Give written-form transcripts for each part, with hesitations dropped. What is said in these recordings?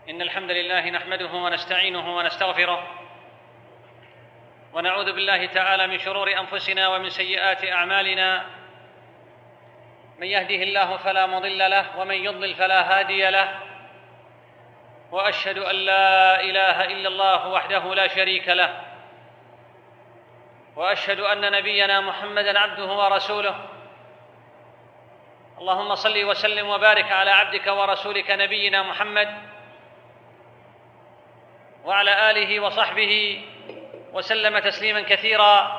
إن الحمد لله نحمده ونستعينه ونستغفره، ونعوذ بالله تعالى من شرور أنفسنا ومن سيئات أعمالنا. من يهده الله فلا مضل له، ومن يضلل فلا هادي له. وأشهد أن لا إله إلا الله وحده لا شريك له، وأشهد أن نبينا محمدًا عبده ورسوله. اللهم صل وسلم وبارك على عبدك ورسولك نبينا محمد وعلى آله وصحبه وسلم تسليماً كثيراً.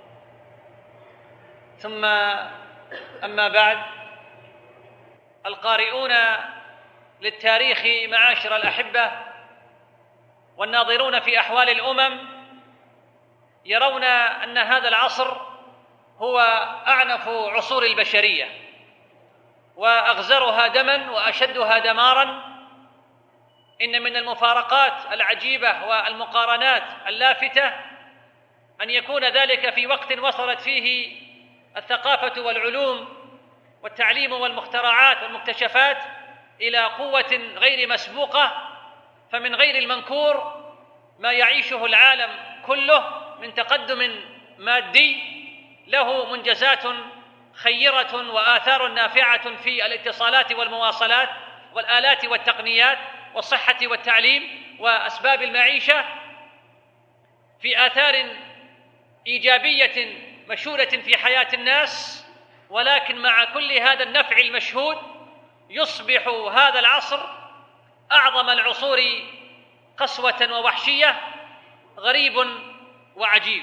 ثم أما بعد، القارئون للتاريخ معاشر الأحبة والناظرون في أحوال الأمم يرون أن هذا العصر هو أعنف عصور البشرية وأغزرها دماً وأشدها دماراً. إن من المفارقات العجيبة والمقارنات اللافتة أن يكون ذلك في وقت وصلت فيه الثقافة والعلوم والتعليم والمخترعات والمكتشفات إلى قوة غير مسبوقة. فمن غير المنكور ما يعيشه العالم كله من تقدم مادي له منجزات خيرة وآثار نافعة في الاتصالات والمواصلات والآلات والتقنيات والصحة والتعليم وأسباب المعيشة، في آثار إيجابية مشهودة في حياة الناس. ولكن مع كل هذا النفع المشهود يصبح هذا العصر أعظم العصور قسوة ووحشية. غريب وعجيب،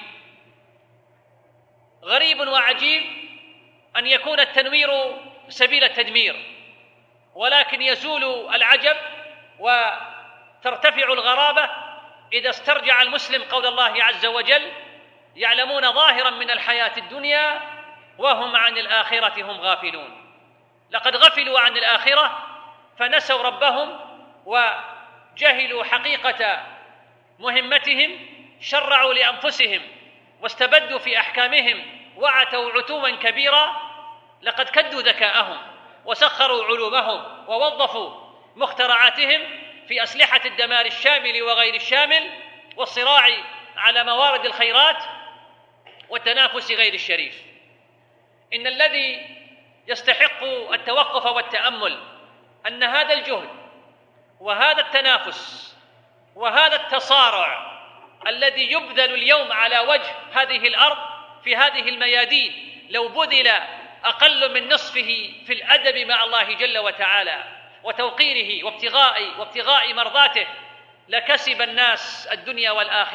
غريب وعجيب أن يكون التنوير سبيل التدمير، ولكن يزول العجب وترتفع الغرابة إذا استرجع المسلم قول الله عز وجل: يعلمون ظاهرا من الحياة الدنيا وهم عن الآخرة هم غافلون. لقد غفلوا عن الآخرة فنسوا ربهم وجهلوا حقيقة مهمتهم، شرعوا لأنفسهم واستبدوا في أحكامهم وعتوا عتوا كبيرا. لقد كدوا ذكاءهم وسخروا علومهم ووظفوا مخترعاتهم في أسلحة الدمار الشامل وغير الشامل والصراع على موارد الخيرات والتنافس غير الشريف. إن الذي يستحق التوقف والتأمل أن هذا الجهد وهذا التنافس وهذا التصارع الذي يبذل اليوم على وجه هذه الأرض في هذه الميادين لو بذل أقل من نصفه في الأدب مع الله جل وتعالى وتوقيره وابتغاء مرضاته لكسب الناس الدنيا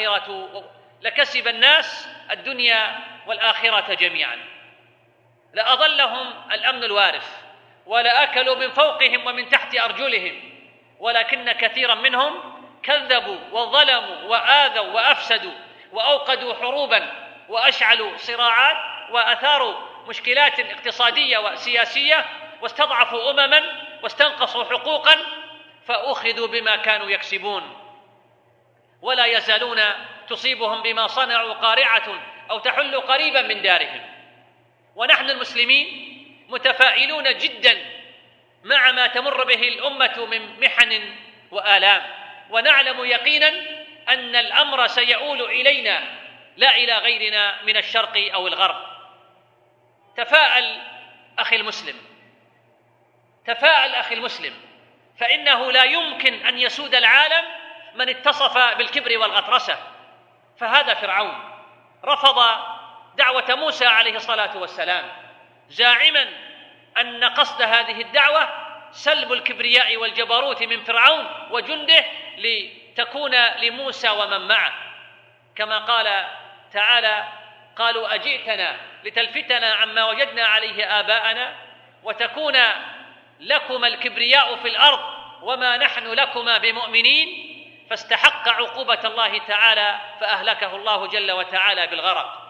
والآخرة جميعا. لأظلهم الأمن الوارث ولأكلوا من فوقهم ومن تحت أرجلهم، ولكن كثيرا منهم كذبوا وظلموا وآذوا وأفسدوا وأوقدوا حروبا وأشعلوا صراعات وأثاروا مشكلات اقتصادية وسياسية واستضعفوا أمما واستنقصوا حقوقا فأخذوا بما كانوا يكسبون، ولا يزالون تصيبهم بما صنعوا قارعة أو تحل قريبا من دارهم. ونحن المسلمين متفائلون جدا مع ما تمر به الأمة من محن وآلام، ونعلم يقينا أن الأمر سيؤول إلينا لا إلى غيرنا من الشرق أو الغرب. تفاءل أخي المسلم، تفاءل أخي المسلم، فإنه لا يمكن أن يسود العالم من اتصف بالكبر والغطرسة. فهذا فرعون رفض دعوة موسى عليه الصلاة والسلام زاعما أن قصد هذه الدعوة سلب الكبرياء والجبروت من فرعون وجنده لتكون لموسى ومن معه، كما قال تعالى: قالوا أجئتنا لتلفتنا عما وجدنا عليه آباءنا وتكون لكما الكبرياء في الأرض وما نحن لكما بمؤمنين. فاستحق عقوبة الله تعالى فأهلكه الله جل وتعالى بالغرق.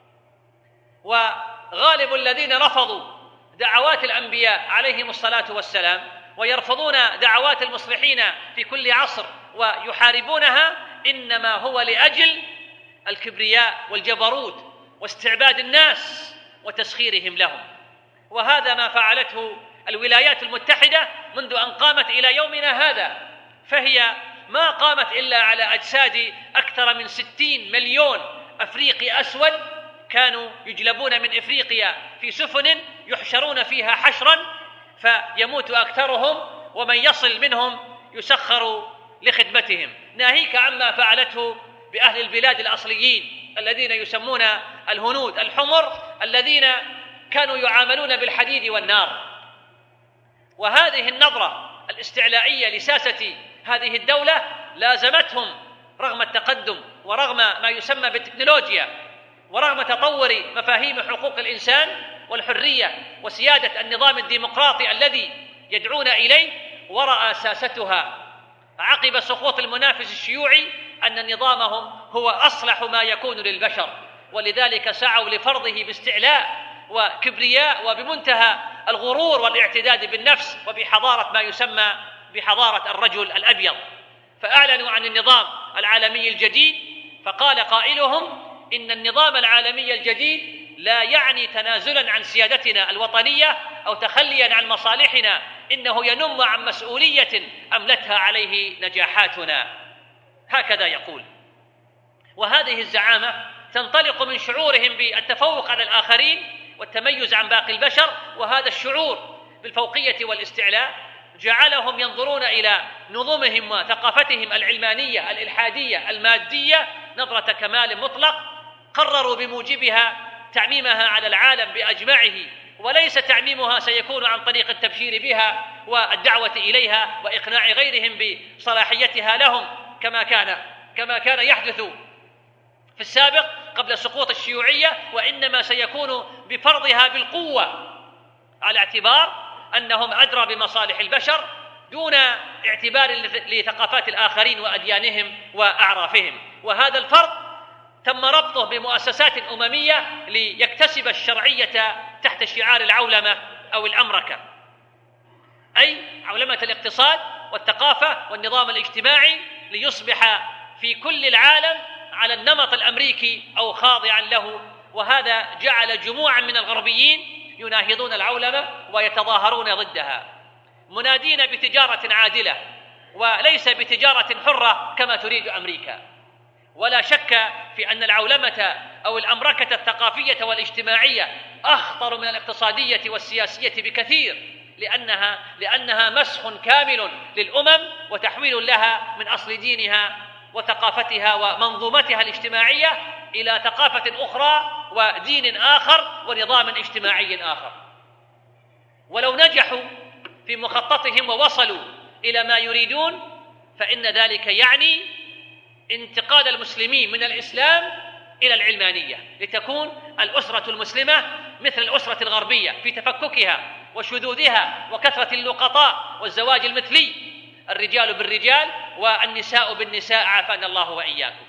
وغالب الذين رفضوا دعوات الأنبياء عليهم الصلاة والسلام ويرفضون دعوات المصلحين في كل عصر ويحاربونها إنما هو لأجل الكبرياء والجبروت واستعباد الناس وتسخيرهم لهم. وهذا ما فعلته الولايات المتحدة منذ أن قامت إلى يومنا هذا، فهي ما قامت إلا على أجساد أكثر من 60 مليون أفريقي أسود كانوا يجلبون من إفريقيا في سفن يحشرون فيها حشرا فيموت أكثرهم، ومن يصل منهم يسخر لخدمتهم، ناهيك عما فعلته بأهل البلاد الأصليين الذين يسمون الهنود الحمر، الذين كانوا يعاملون بالحديد والنار. وهذه النظرة الاستعلائية لساسة هذه الدولة لازمتهم رغم التقدم ورغم ما يسمى بالتكنولوجيا ورغم تطور مفاهيم حقوق الإنسان والحرية وسيادة النظام الديمقراطي الذي يدعون إليه، ورأى ساستها عقب سقوط المنافس الشيوعي أن نظامهم هو أصلح ما يكون للبشر، ولذلك سعوا لفرضه باستعلاء وكبرياء وبمنتهى الغرور والاعتداد بالنفس وبحضارة ما يسمى بحضارة الرجل الأبيض. فأعلنوا عن النظام العالمي الجديد، فقال قائلهم إن النظام العالمي الجديد لا يعني تنازلا عن سيادتنا الوطنية أو تخليا عن مصالحنا، إنه ينم عن مسؤولية أملتها عليه نجاحاتنا. هكذا يقول. وهذه الزعامة تنطلق من شعورهم بالتفوق على الآخرين والتميز عن باقي البشر، وهذا الشعور بالفوقية والاستعلاء جعلهم ينظرون إلى نظمهم وثقافتهم العلمانية الإلحادية المادية نظرة كمال مطلق، قرروا بموجبها تعميمها على العالم بأجمعه، وليس تعميمها سيكون عن طريق التبشير بها والدعوة إليها وإقناع غيرهم بصلاحيتها لهم كما كان يحدث في السابق قبل سقوط الشيوعية، وإنما سيكون بفرضها بالقوة على اعتبار أنهم أدرى بمصالح البشر دون اعتبار لثقافات الآخرين وأديانهم وأعرافهم. وهذا الفرض تم ربطه بمؤسسات أممية ليكتسب الشرعية تحت شعار العولمة أو الأمركة، أي عولمة الاقتصاد والثقافة والنظام الاجتماعي، ليصبح في كل العالم على النمط الأمريكي أو خاضعا له. وهذا جعل جموعا من الغربيين يناهضون العولمة ويتظاهرون ضدها منادين بتجارة عادلة وليس بتجارة حرة كما تريد أمريكا. ولا شك في أن العولمة أو الأمركة الثقافية والاجتماعية أخطر من الاقتصادية والسياسية بكثير، لأنها مسخ كامل للأمم وتحويل لها من أصل دينها وثقافتها ومنظومتها الاجتماعية إلى ثقافة أخرى ودين آخر ونظام اجتماعي آخر. ولو نجحوا في مخططهم ووصلوا إلى ما يريدون فإن ذلك يعني انتقال المسلمين من الإسلام إلى العلمانية، لتكون الأسرة المسلمة مثل الأسرة الغربية في تفككها وشذوذها وكثرة اللقطاء والزواج المثلي، الرجال بالرجال والنساء بالنساء، عافانا الله وإياكم.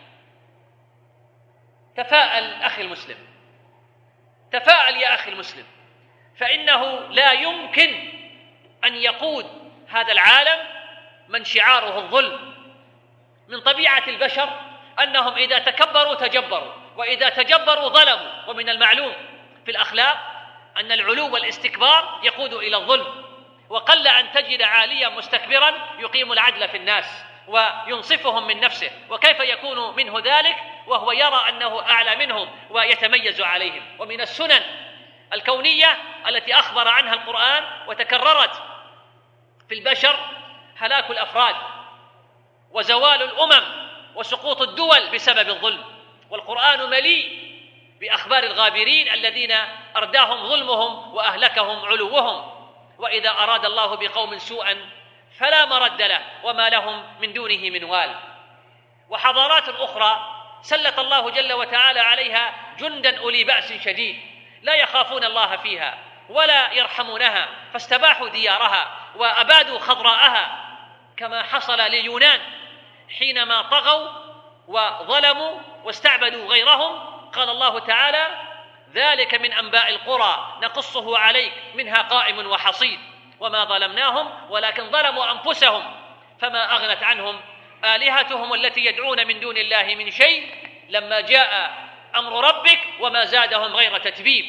تفاءل أخي المسلم، تفاءل يا أخي المسلم، فإنه لا يمكن أن يقود هذا العالم من شعاره الظلم. من طبيعة البشر أنهم إذا تكبروا تجبروا، وإذا تجبروا ظلموا. ومن المعلوم في الأخلاق أن العلو والاستكبار يقود إلى الظلم، وقل أن تجد عاليا مستكبرا يقيم العدل في الناس وينصفهم من نفسه، وكيف يكون منه ذلك وهو يرى أنه أعلى منهم ويتميز عليهم. ومن السنن الكونية التي أخبر عنها القرآن وتكررت في البشر هلاك الأفراد وزوال الأمم وسقوط الدول بسبب الظلم، والقرآن مليء بأخبار الغابرين الذين أرداهم ظلمهم وأهلكهم علوهم. وإذا أراد الله بقوم سوءا فلا مرد له وما لهم من دونه من وال. وحضارات أخرى سلط الله جل وتعالى عليها جندا أولي بأس شديد لا يخافون الله فيها ولا يرحمونها، فاستباحوا ديارها وأبادوا خضراءها، كما حصل لليونان حينما طغوا وظلموا واستعبدوا غيرهم. قال الله تعالى: ذلك من أنباء القرى نقصه عليك منها قائم وحصيد وما ظلمناهم ولكن ظلموا أنفسهم فما أغنت عنهم آلهتهم التي يدعون من دون الله من شيء لما جاء أمر ربك وما زادهم غير تتبيب.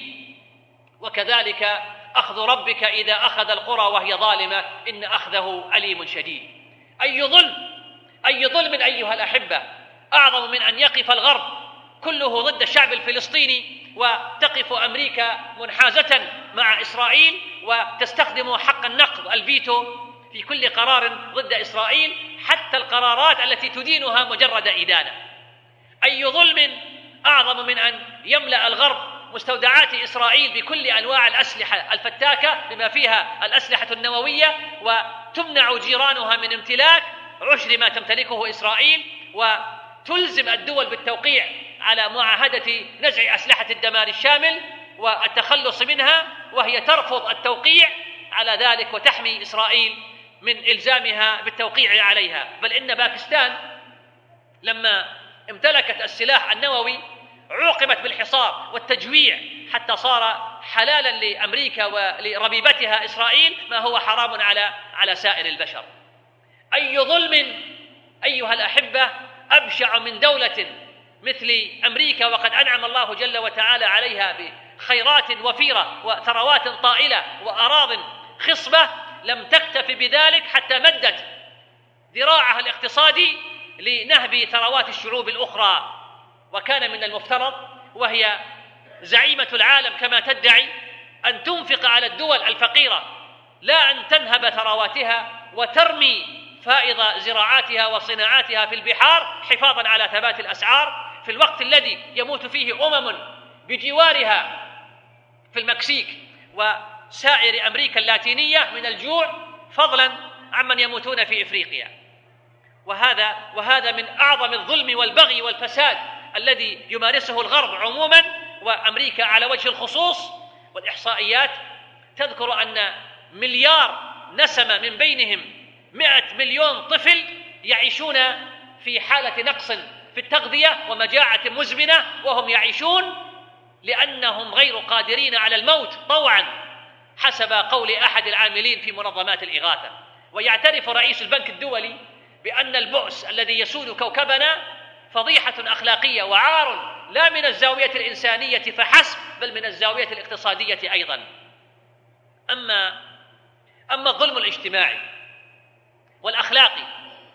وكذلك أخذ ربك إذا أخذ القرى وهي ظالمة إن أخذه أليم شديد. أي ظلم أيها الأحبة أعظم من أن يقف الغرب كله ضد الشعب الفلسطيني وتقف أمريكا منحازة مع إسرائيل وتستخدم حق النقض الفيتو في كل قرار ضد إسرائيل، حتى القرارات التي تدينها مجرد إدانة. أي ظلم أعظم من أن يملأ الغرب مستودعات إسرائيل بكل أنواع الأسلحة الفتاكة بما فيها الأسلحة النووية، وتمنع جيرانها من امتلاك عشر ما تمتلكه إسرائيل، وتلزم الدول بالتوقيع على معاهدة نزع أسلحة الدمار الشامل والتخلص منها، وهي ترفض التوقيع على ذلك وتحمي إسرائيل من إلزامها بالتوقيع عليها. بل إن باكستان لما امتلكت السلاح النووي عوقبت بالحصار والتجويع حتى صار حلالا لأمريكا ولربيبتها إسرائيل ما هو حرام على سائر البشر. أي ظلم أيها الأحبة أبشع من دولة مثل أمريكا، وقد أنعم الله جل وتعالى عليها بخيرات وفيرة وثروات طائلة وأراض خصبة، لم تكتف بذلك حتى مدت ذراعها الاقتصادي لنهب ثروات الشعوب الأخرى. وكان من المفترض وهي زعيمة العالم كما تدعي أن تنفق على الدول الفقيرة، لا أن تنهب ثرواتها وترمي فائض زراعاتها وصناعاتها في البحار حفاظا على ثبات الأسعار، في الوقت الذي يموت فيه أمم بجوارها في المكسيك وسائر أمريكا اللاتينية من الجوع، فضلا عمن يموتون في إفريقيا. وهذا من أعظم الظلم والبغي والفساد الذي يمارسه الغرب عموما وأمريكا على وجه الخصوص. والإحصائيات تذكر أن مليار نسمة من بينهم 100 مليون طفل يعيشون في حالة نقص في التغذية ومجاعة مزمنة، وهم يعيشون لأنهم غير قادرين على الموت طوعا حسب قول أحد العاملين في منظمات الإغاثة. ويعترف رئيس البنك الدولي بأن البؤس الذي يسود كوكبنا فضيحة أخلاقية وعار لا من الزاوية الإنسانية فحسب بل من الزاوية الاقتصادية أيضا. أما الظلم الاجتماعي والأخلاقي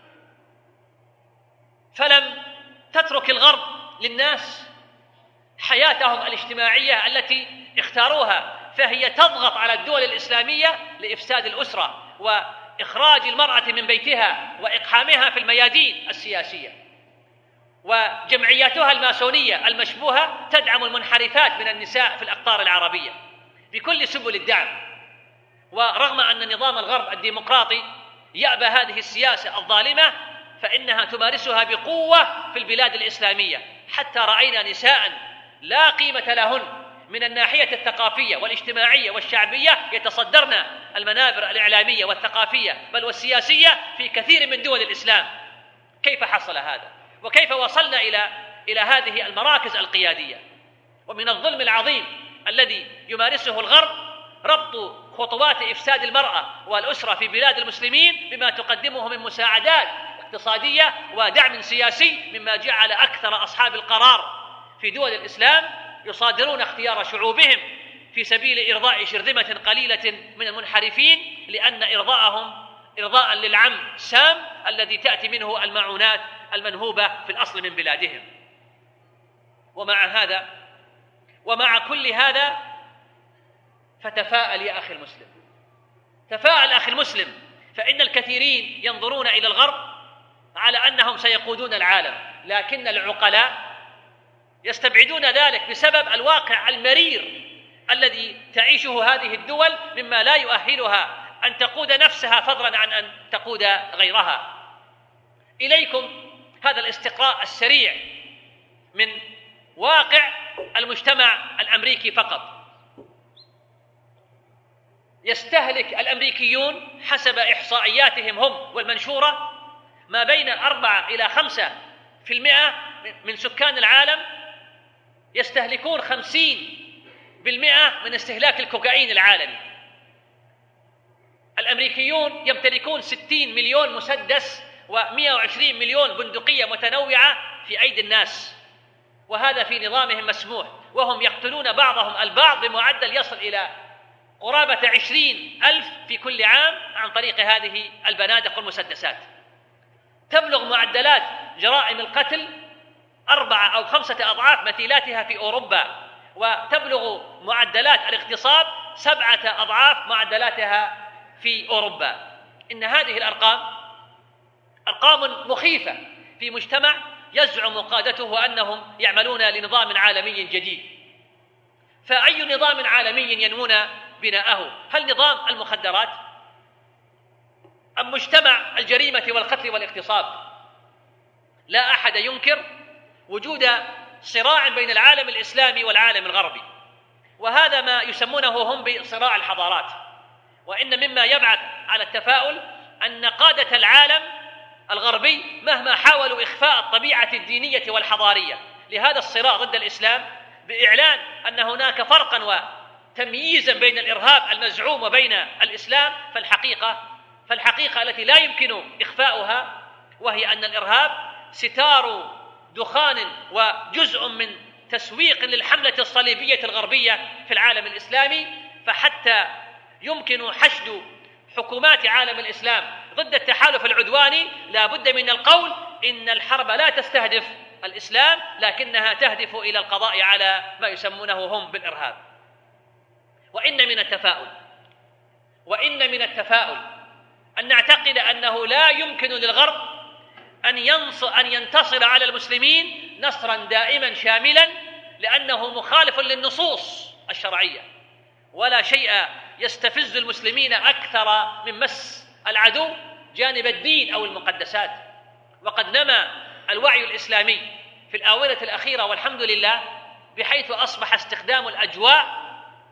فلم تترك الغرب للناس حياتهم الاجتماعية التي اختاروها، فهي تضغط على الدول الإسلامية لإفساد الأسرة وإخراج المرأة من بيتها وإقحامها في الميادين السياسية. وجمعياتها الماسونية المشبوهة تدعم المنحرفات من النساء في الأقطار العربية بكل سبل الدعم. ورغم أن نظام الغرب الديمقراطي يأبى هذه السياسة الظالمة فإنها تمارسها بقوة في البلاد الإسلامية، حتى رأينا نساء لا قيمة لهن من الناحية الثقافية والاجتماعية والشعبية يتصدرن المنابر الإعلامية والثقافية بل والسياسية في كثير من دول الإسلام. كيف حصل هذا؟ وكيف وصلنا إلى هذه المراكز القيادية؟ ومن الظلم العظيم الذي يمارسه الغرب ربط خطوات إفساد المرأة والأسرة في بلاد المسلمين بما تقدمه من مساعدات اقتصادية ودعم سياسي، مما جعل أكثر أصحاب القرار في دول الإسلام يصادرون اختيار شعوبهم في سبيل إرضاء شرذمة قليلة من المنحرفين، لأن إرضاءهم إرضاء للعم سام الذي تأتي منه المعونات المنهوبة في الأصل من بلادهم. ومع كل هذا فتفاءل يا أخي المسلم، تفاءل أخي المسلم، فإن الكثيرين ينظرون إلى الغرب على أنهم سيقودون العالم، لكن العقلاء يستبعدون ذلك بسبب الواقع المرير الذي تعيشه هذه الدول مما لا يؤهلها أن تقود نفسها فضلا عن أن تقود غيرها. إليكم هذا الاستقراء السريع من واقع المجتمع الأمريكي فقط. يستهلك الأمريكيون حسب إحصائياتهم هم والمنشورة ما بين 4 إلى 5% من سكان العالم يستهلكون 50% من استهلاك الكوكايين العالمي. الأمريكيون يمتلكون 60 مليون مسدس و120 مليون بندقية متنوعة في أيدي الناس، وهذا في نظامهم مسموح، وهم يقتلون بعضهم البعض بمعدل يصل إلى قرابة 20,000 في كل عام عن طريق هذه البنادق والمسدسات. تبلغ معدلات جرائم القتل 4 أو 5 أضعاف مثيلاتها في أوروبا، وتبلغ معدلات الاغتصاب 7 أضعاف معدلاتها في أوروبا. إن هذه الأرقام أرقام مخيفة في مجتمع يزعم قادته أنهم يعملون لنظام عالمي جديد. فأي نظام عالمي ينمون بناءه؟ هل نظام المخدرات أم مجتمع الجريمة والقتل والاغتصاب؟ لا أحد ينكر وجود صراع بين العالم الإسلامي والعالم الغربي، وهذا ما يسمونه هم بصراع الحضارات. وإن مما يبعث على التفاؤل أن قادة العالم الغربي مهما حاولوا إخفاء الطبيعة الدينية والحضارية لهذا الصراع ضد الإسلام بإعلان أن هناك فرقا وتمييزا بين الإرهاب المزعوم وبين الإسلام، فالحقيقة التي لا يمكن إخفاؤها وهي أن الإرهاب ستار دخان وجزء من تسويق للحملة الصليبية الغربية في العالم الإسلامي. فحتى يمكن حشد حكومات عالم الإسلام ضد التحالف العدواني لا بد من القول إن الحرب لا تستهدف الإسلام، لكنها تهدف إلى القضاء على ما يسمونه هم بالإرهاب. وإن من التفاؤل أن نعتقد أنه لا يمكن للغرب أن ينتصر على المسلمين نصرا دائما شاملا، لأنه مخالف للنصوص الشرعية. ولا شيء يستفز المسلمين أكثر من مس العدو جانب الدين أو المقدسات. وقد نمى الوعي الإسلامي في الآونة الأخيرة والحمد لله، بحيث أصبح استخدام الأجواء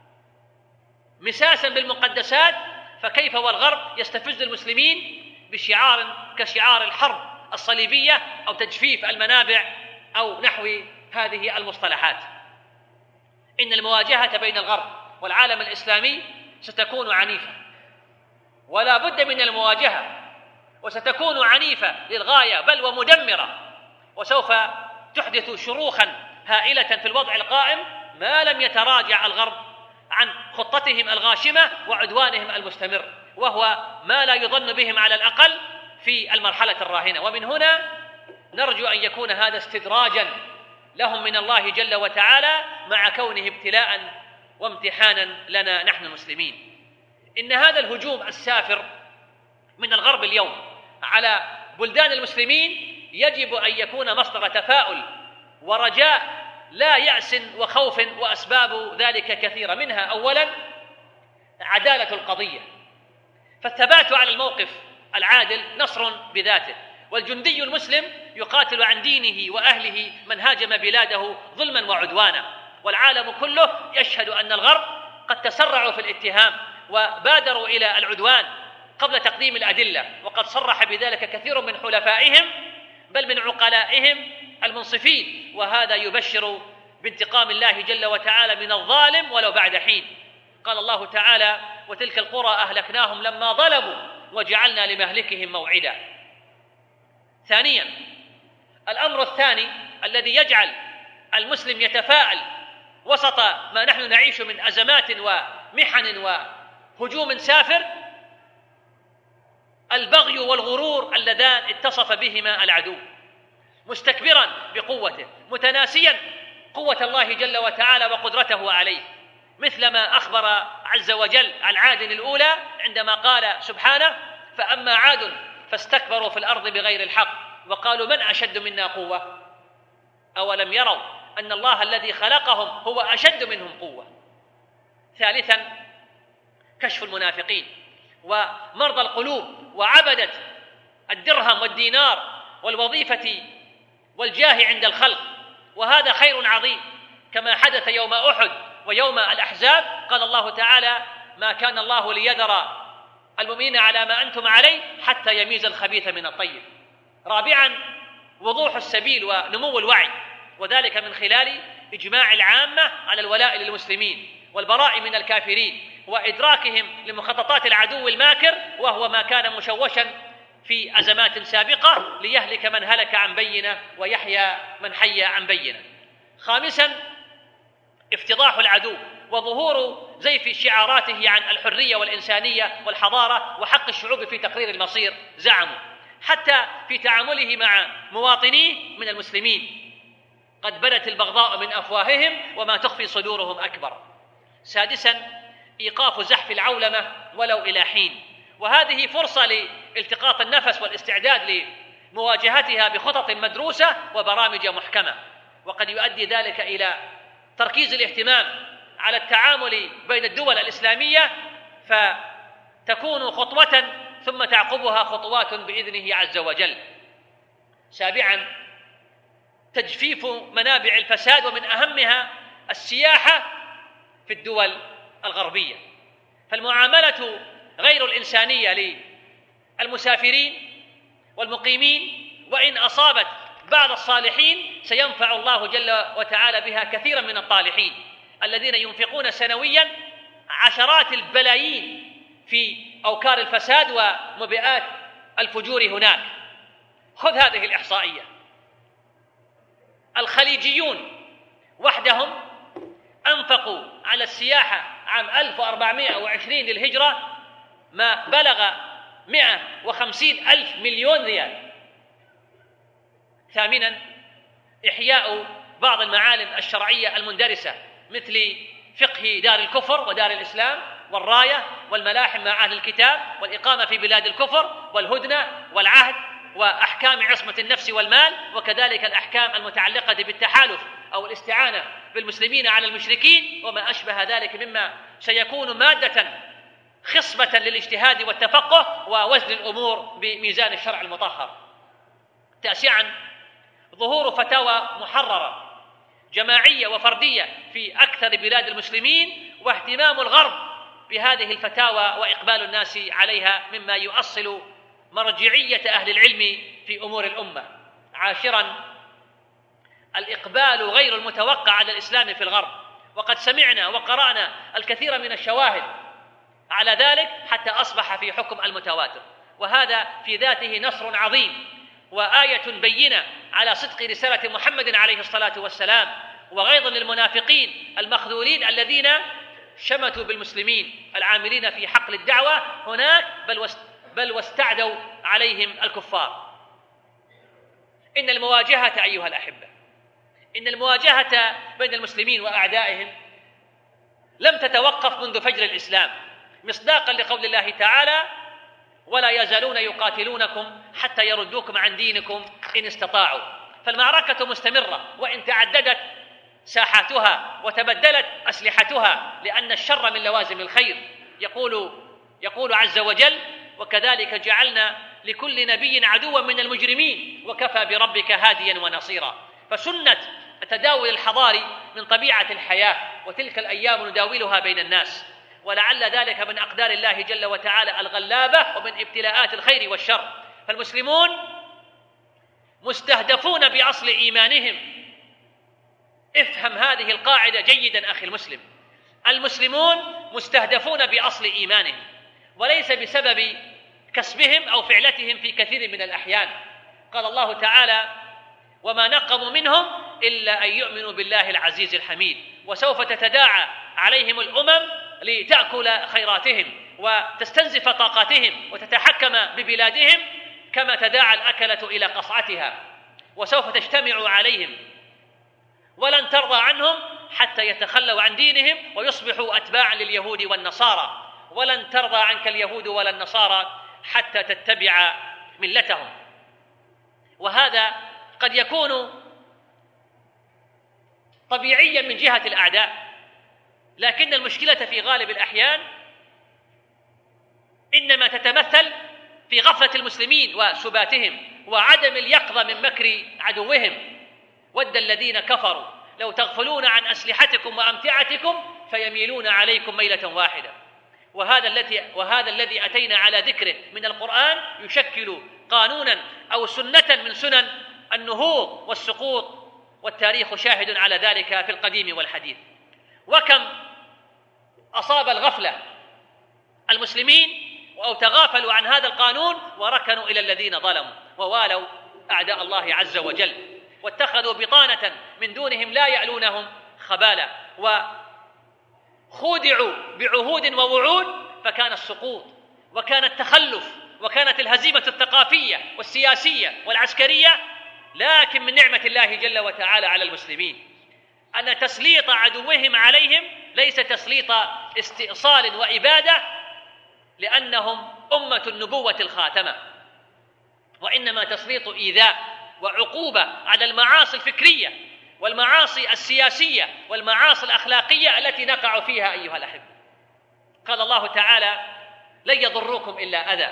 مساسا بالمقدسات، فكيف والغرب يستفز المسلمين بشعار كشعار الحرب الصليبية أو تجفيف المنابع أو نحو هذه المصطلحات. إن المواجهة بين الغرب والعالم الإسلامي ستكون عنيفة، ولا بد من المواجهة، وستكون عنيفة للغاية بل ومدمرة، وسوف تحدث شروخا هائلة في الوضع القائم ما لم يتراجع الغرب عن خطتهم الغاشمة وعدوانهم المستمر، وهو ما لا يظن بهم على الأقل في المرحلة الراهنة. ومن هنا نرجو أن يكون هذا استدراجا لهم من الله جل وتعالى، مع كونه ابتلاء وامتحانا لنا نحن المسلمين. إن هذا الهجوم السافر من الغرب اليوم على بلدان المسلمين يجب أن يكون مصدر تفاؤل ورجاء لا يأس وخوف، وأسباب ذلك كثيرة. منها أولا عدالة القضية، فالثبات على الموقف العادل نصر بذاته، والجندي المسلم يقاتل عن دينه وأهله من هاجم بلاده ظلما وعدوانا، والعالم كله يشهد أن الغرب قد تسرعوا في الاتهام وبادروا إلى العدوان قبل تقديم الأدلة، وقد صرح بذلك كثير من حلفائهم بل من عقلائهم المنصفين، وهذا يبشر بانتقام الله جل وتعالى من الظالم ولو بعد حين. قال الله تعالى: وتلك القرى أهلكناهم لما ظلموا وجعلنا لمهلكهم موعدا. ثانيا، الأمر الثاني الذي يجعل المسلم يتفاءل وسط ما نحن نعيش من أزمات ومحن وهجوم سافر، البغي والغرور اللذان اتصف بهما العدو، مستكبرا بقوته متناسيا قوة الله جل وتعالى وقدرته عليه، مثلما أخبر عز وجل عن عاد الأولى عندما قال سبحانه: فأما عاد فاستكبروا في الأرض بغير الحق وقالوا من أشد منا قوة أولم يروا أن الله الذي خلقهم هو أشد منهم قوة. ثالثا، كشف المنافقين ومرضى القلوب وعبدة الدرهم والدينار والوظيفة والجاه عند الخلق، وهذا خير عظيم كما حدث يوم أحد ويوم الأحزاب. قال الله تعالى: ما كان الله ليذر المؤمنين على ما أنتم عليه حتى يميز الخبيث من الطيب. رابعا، وضوح السبيل ونمو الوعي، وذلك من خلال إجماع العامة على الولاء للمسلمين والبراء من الكافرين، وإدراكهم لمخططات العدو الماكر، وهو ما كان مشوشا في أزمات سابقة، ليهلك من هلك عن بينة ويحيى من حي عن بينة. خامسا، افتضاح العدو وظهور زيف شعاراته عن الحرية والإنسانية والحضارة وحق الشعوب في تقرير المصير. زعموا حتى في تعامله مع مواطنيه من المسلمين. قد بدت البغضاء من أفواههم وما تخفي صدورهم أكبر. سادسا، إيقاف زحف العولمة ولو إلى حين، وهذه فرصة لالتقاط النفس والاستعداد لمواجهتها بخطط مدروسة وبرامج محكمة، وقد يؤدي ذلك إلى تركيز الاهتمام على التعامل بين الدول الإسلامية، فتكون خطوة ثم تعقبها خطوات بإذنه عز وجل. سابعا، تجفيف منابع الفساد، ومن أهمها السياحة في الدول الغربية، فالمعاملة غير الإنسانية للمسافرين والمقيمين وإن أصابت بعض الصالحين سينفع الله جل وتعالى بها كثيرا من الطالحين الذين ينفقون سنويا عشرات البلايين في أوكار الفساد ومبيئات الفجور هناك. خذ هذه الإحصائية: الخليجيون وحدهم أنفقوا على السياحة عام 1420 للهجرة ما بلغ 150,000 مليون ريال. ثامنا، إحياء بعض المعالم الشرعية المندرسة مثل فقه دار الكفر ودار الإسلام والراية والملاحم مع أهل الكتاب والإقامة في بلاد الكفر والهدنة والعهد وأحكام عصمة النفس والمال، وكذلك الأحكام المتعلقة بالتحالف أو الاستعانة بالمسلمين على المشركين وما أشبه ذلك مما سيكون مادة خصبة للاجتهاد والتفقه ووزن الأمور بميزان الشرع المطهر. تاسعا، ظهور فتاوى محررة جماعية وفردية في أكثر بلاد المسلمين، واهتمام الغرب بهذه الفتاوى وإقبال الناس عليها مما يؤصل مرجعية أهل العلم في أمور الأمة. عاشرا، الإقبال غير المتوقع على الإسلام في الغرب، وقد سمعنا وقرأنا الكثير من الشواهد على ذلك حتى أصبح في حكم المتواتر، وهذا في ذاته نصر عظيم وآية بينة على صدق رسالة محمد عليه الصلاة والسلام، وغيظ للمنافقين المخذولين الذين شمتوا بالمسلمين العاملين في حقل الدعوة هناك بل واستعدوا عليهم الكفار. إن المواجهة أيها الأحبة، إن المواجهة بين المسلمين وأعدائهم لم تتوقف منذ فجر الإسلام، مصداقا لقول الله تعالى: ولا يزالون يقاتلونكم حتى يردوكم عن دينكم إن استطاعوا. فالمعركة مستمرة وإن تعددت ساحاتها وتبدلت أسلحتها، لأن الشر من لوازم الخير. يقول عز وجل: وكذلك جعلنا لكل نبي عدوا من المجرمين وكفى بربك هاديا ونصيرا. فسنة التداول الحضاري من طبيعة الحياة، وتلك الأيام نداولها بين الناس، ولعل ذلك من أقدار الله جل وتعالى الغلابة ومن ابتلاءات الخير والشر. فالمسلمون مستهدفون بأصل إيمانهم. افهم هذه القاعدة جيدا أخي المسلم: المسلمون مستهدفون بأصل إيمانهم، وليس بسبب كسبهم أو فعلتهم في كثير من الأحيان. قال الله تعالى: وما نقموا منهم إلا أن يؤمنوا بالله العزيز الحميد وسوف تتداعى عليهم الأمم لتأكل خيراتهم وتستنزف طاقاتهم وتتحكم ببلادهم كما تداعى الأكلة إلى قصعتها، وسوف تجتمع عليهم ولن ترضى عنهم حتى يتخلوا عن دينهم ويصبحوا أتباعا لليهود والنصارى، ولن ترضى عنك اليهود ولا النصارى حتى تتبع ملتهم. وهذا قد يكون طبيعيا من جهة الأعداء، لكن المشكلة في غالب الأحيان إنما تتمثل في غفلة المسلمين وسباتهم وعدم اليقظة من مكر عدوهم. ود الذين كفروا لو تغفلون عن أسلحتكم وأمتعتكم فيميلون عليكم ميلة واحدة. وهذا الذي أتينا على ذكره من القرآن يشكل قانونا أو سنة من سنن النهوض والسقوط، والتاريخ شاهد على ذلك في القديم والحديث. وكم أصاب الغفلة المسلمين أو تغافلوا عن هذا القانون وركنوا إلى الذين ظلموا ووالوا أعداء الله عز وجل، واتخذوا بطانة من دونهم لا يعلونهم خبالا، وخودعوا بعهود ووعود، فكان السقوط وكان التخلف وكانت الهزيمة الثقافية والسياسية والعسكرية، لكن من نعمة الله جل وتعالى على المسلمين أن تسليط عدوهم عليهم ليس تسليط استئصال وإبادة لأنهم أمة النبوة الخاتمة، وإنما تسليط إيذاء وعقوبة على المعاصي الفكرية والمعاصي السياسية والمعاصي الأخلاقية التي نقع فيها أيها الأحبة. قال الله تعالى: لن يضروكم إلا أذى.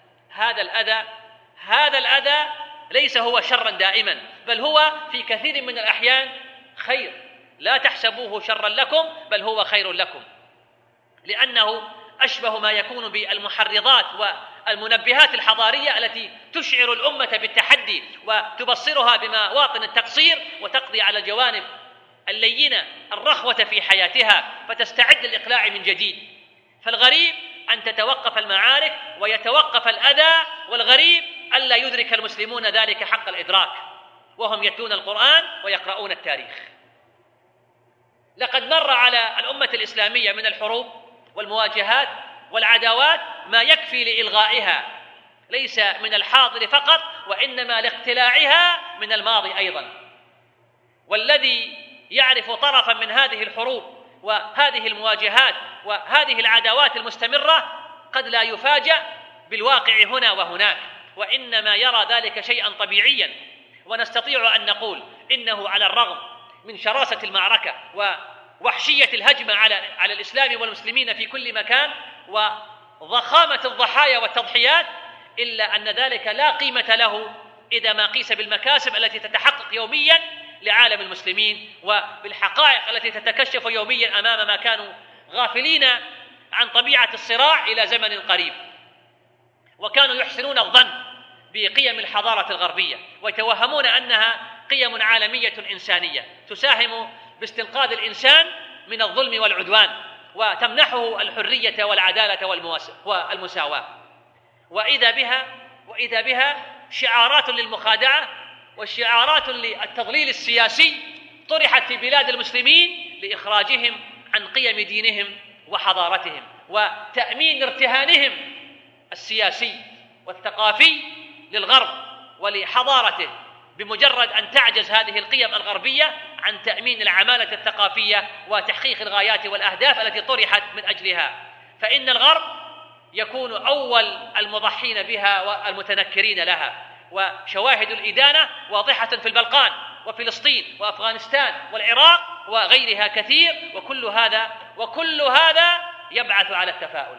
هذا الأذى ليس هو شرا دائما، بل هو في كثير من الأحيان خير. لا تحسبوه شرا لكم بل هو خير لكم، لأنه أشبه ما يكون بالمحرضات والمنبهات الحضارية التي تشعر الأمة بالتحدي وتبصرها بمواطن التقصير وتقضي على الجوانب اللينة الرخوة في حياتها فتستعد للإقلاع من جديد. فالغريب أن تتوقف المعارك ويتوقف الأذى، والغريب ألا يدرك المسلمون ذلك حق الإدراك وهم يتلون القرآن ويقرؤون التاريخ. لقد مر على الأمة الإسلامية من الحروب والمواجهات والعداوات ما يكفي لإلغائها، ليس من الحاضر فقط وإنما لاقتلاعها من الماضي أيضا. والذي يعرف طرفا من هذه الحروب وهذه المواجهات وهذه العداوات المستمرة قد لا يفاجأ بالواقع هنا وهناك، وإنما يرى ذلك شيئا طبيعيا. ونستطيع أن نقول إنه على الرغم من شراسة المعركة ووحشية الهجمة على الإسلام والمسلمين في كل مكان وضخامة الضحايا والتضحيات، إلا أن ذلك لا قيمة له إذا ما قيس بالمكاسب التي تتحقق يوميا لعالم المسلمين وبالحقائق التي تتكشف يوميا أمام ما كانوا غافلين عن طبيعة الصراع إلى زمن قريب. وكانوا يحسنون الظن بقيم الحضارة الغربية ويتوهمون أنها قيم عالمية إنسانية تساهم باستنقاذ الإنسان من الظلم والعدوان وتمنحه الحرية والعدالة والمساواة. وإذا بها شعارات للمخادعة وشعارات للتضليل السياسي طرحت في بلاد المسلمين لإخراجهم عن قيم دينهم وحضارتهم وتأمين ارتهانهم السياسي والثقافي للغرب ولحضارته، بمجرد أن تعجز هذه القيم الغربية عن تأمين العمالة الثقافية وتحقيق الغايات والأهداف التي طرحت من أجلها، فإن الغرب يكون أول المضحين بها والمتنكرين لها. وشواهد الإدانة واضحة في البلقان وفلسطين وأفغانستان والعراق وغيرها كثير، وكل هذا يبعث على التفاؤل.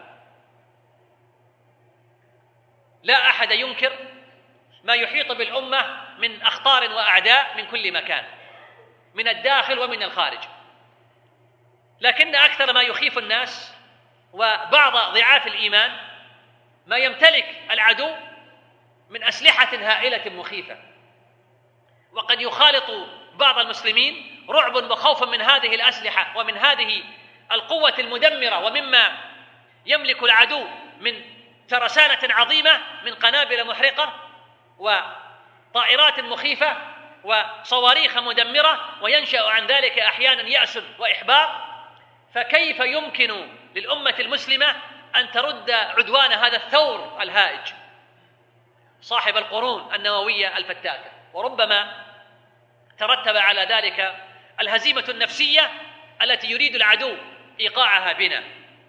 لا أحد ينكر ما يحيط بالأمة من أخطار وأعداء من كل مكان، من الداخل ومن الخارج، لكن أكثر ما يخيف الناس وبعض ضعاف الإيمان ما يمتلك العدو من أسلحة هائلة مخيفة. وقد يخالط بعض المسلمين رعب وخوف من هذه الأسلحة ومن هذه القوة المدمرة ومما يملك العدو من ترسانة عظيمة من قنابل محرقة وطائرات مخيفة وصواريخ مدمرة، وينشأ عن ذلك أحيانا يأس وإحباط. فكيف يمكن للأمة المسلمة أن ترد عدوان هذا الثور الهائج صاحب القرون النووية الفتاكة؟ وربما ترتب على ذلك الهزيمة النفسية التي يريد العدو إيقاعها بنا،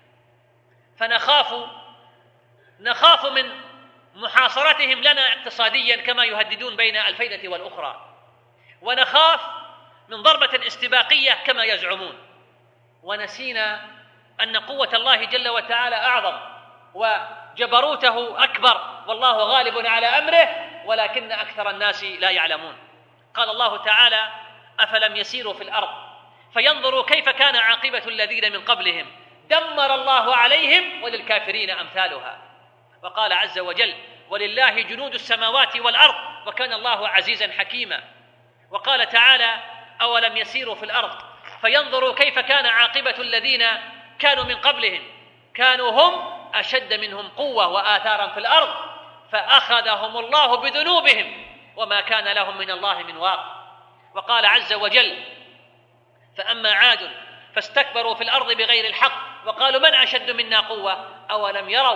فنخاف من محاصرتهم لنا اقتصاديا كما يهددون بين الفينة والأخرى، ونخاف من ضربة استباقية كما يزعمون، ونسينا أن قوة الله جل وتعالى أعظم وجبروته أكبر والله غالب على أمره ولكن أكثر الناس لا يعلمون. قال الله تعالى: أفلم يسيروا في الأرض فينظروا كيف كان عاقبة الذين من قبلهم دمر الله عليهم وللكافرين أمثالها. وقال عز وجل: ولله جنود السماوات والأرض وكان الله عزيزا حكيما. وقال تعالى: أولم يسيروا في الأرض فينظروا كيف كان عاقبة الذين كانوا من قبلهم كانوا هم أشد منهم قوة وآثارا في الأرض فأخذهم الله بذنوبهم وما كان لهم من الله من واق. وقال عز وجل: فأما عاد فاستكبروا في الأرض بغير الحق وقالوا من أشد منا قوة أولم يروا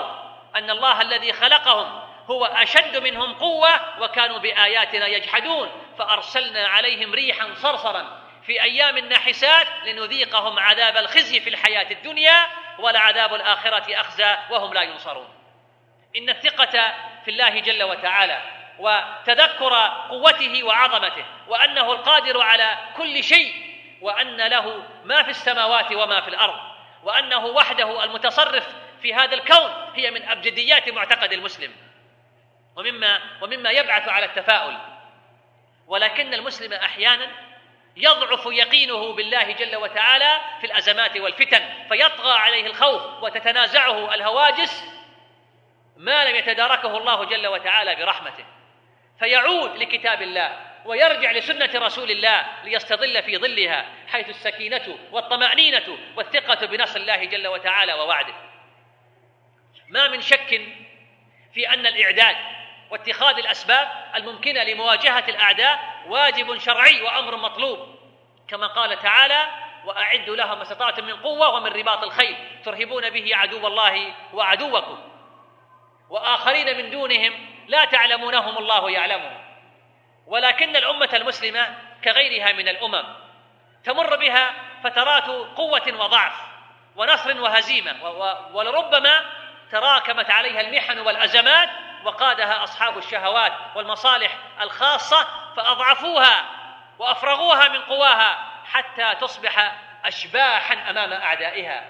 أن الله الذي خلقهم هو أشد منهم قوة وكانوا بآياتنا يجحدون فأرسلنا عليهم ريحا صرصرا في أيام نحسات لنذيقهم عذاب الخزي في الحياة الدنيا ولعذاب الآخرة أخزى وهم لا ينصرون. إن الثقة في الله جل وتعالى وتذكر قوته وعظمته وأنه القادر على كل شيء وأن له ما في السماوات وما في الأرض وأنه وحده المتصرف في هذا الكون هي من أبجديات معتقد المسلم ومما يبعث على التفاؤل. ولكن المسلم أحيانا يضعف يقينه بالله جل وتعالى في الأزمات والفتن فيطغى عليه الخوف وتتنازعه الهواجس ما لم يتداركه الله جل وتعالى برحمته فيعود لكتاب الله ويرجع لسنة رسول الله ليستظل في ظلها حيث السكينة والطمأنينة والثقة بنصر الله جل وتعالى ووعده. ما من شك في أن الإعداد واتخاذ الأسباب الممكنة لمواجهة الأعداء واجب شرعي وأمر مطلوب كما قال تعالى وأعدوا لهم ما استطعتم من قوة ومن رباط الخيل ترهبون به عدو الله وعدوكم وآخرين من دونهم لا تعلمونهم الله يعلمهم. ولكن الأمة المسلمة كغيرها من الأمم تمر بها فترات قوة وضعف ونصر وهزيمة ولربما تراكمت عليها المحن والأزمات وقادها أصحاب الشهوات والمصالح الخاصة فأضعفوها وأفرغوها من قواها حتى تصبح أشباحا أمام أعدائها.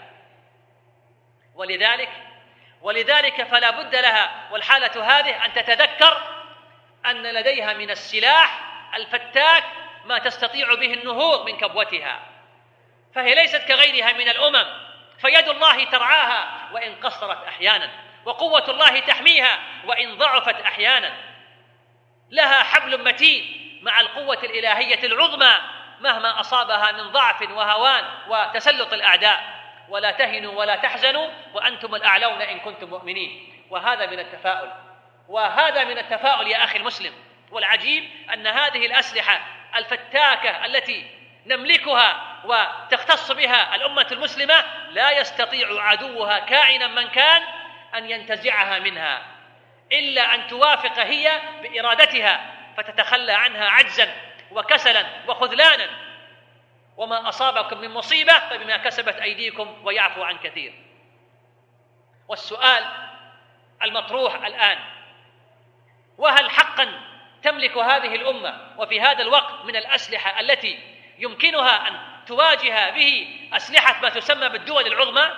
ولذلك فلا بد لها والحالة هذه أن تتذكر أن لديها من السلاح الفتاك ما تستطيع به النهوض من كبوتها فهي ليست كغيرها من الأمم فيد الله ترعاها وإن قصرت أحيانا وقوة الله تحميها وإن ضعفت أحيانا لها حبل متين مع القوة الإلهية العظمى مهما أصابها من ضعف وهوان وتسلط الأعداء ولا تهنوا ولا تحزنوا وأنتم الأعلون إن كنتم مؤمنين. وهذا من التفاؤل يا أخي المسلم. والعجيب أن هذه الأسلحة الفتاكة التي نملكها وتختص بها الأمة المسلمة لا يستطيع عدوها كائنا من كان أن ينتزعها منها إلا أن توافق هي بإرادتها فتتخلى عنها عجزا وكسلا وخذلانا وما أصابكم من مصيبة فبما كسبت أيديكم ويعفو عن كثير. والسؤال المطروح الآن وهل حقا تملك هذه الأمة وفي هذا الوقت من الأسلحة التي يمكنها أن تواجه به أسلحة ما تسمى بالدول العظمى؟